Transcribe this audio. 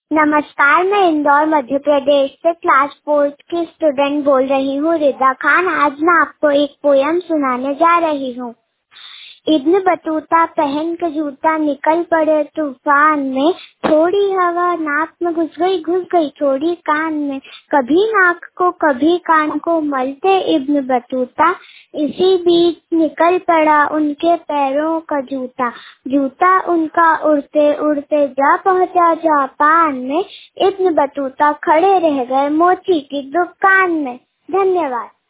नमस्कार, मैं इंदौर मध्य प्रदेश से क्लास 4 की स्टूडेंट बोल रही हूँ रिदा खान। आज मैं आपको एक पोयम सुनाने जा रही हूँ। इब्न बतूता पहन के जूता निकल पड़े तूफान में, थोड़ी हवा नाक में घुस गई थोड़ी कान में। कभी नाक को कभी कान को मलते इब्न बतूता, इसी बीच निकल पड़ा उनके पैरों का जूता। जूता उनका उड़ते उड़ते जा पहुंचा जापान में, इब्न बतूता खड़े रह गए मोची की दुकान में। धन्यवाद।